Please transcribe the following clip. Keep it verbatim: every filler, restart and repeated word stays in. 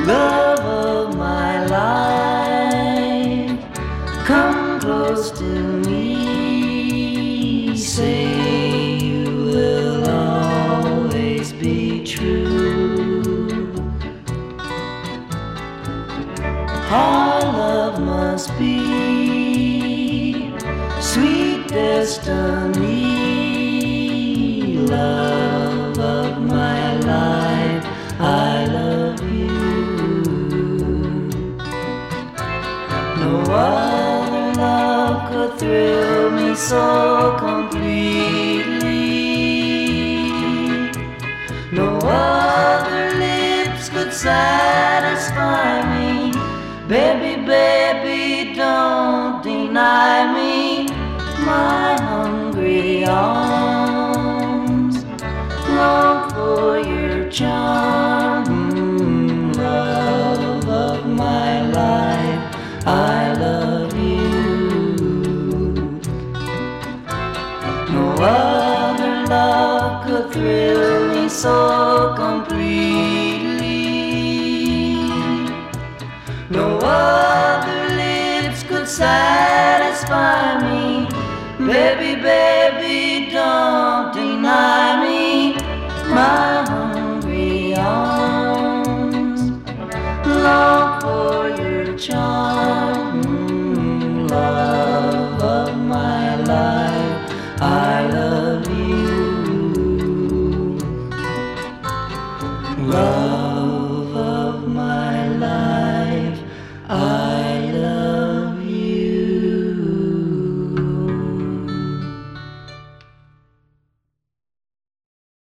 love of my life, come close to me, say you will always be true. Our love must be sweet destiny, love of my life, I love you. No other love could thrill me so completely, no other lips could satisfy me. Baby, baby, don't deny me my hungry arms, long for your charm, love of my life, I love you. No other love could thrill me so completely, no other lips could satisfy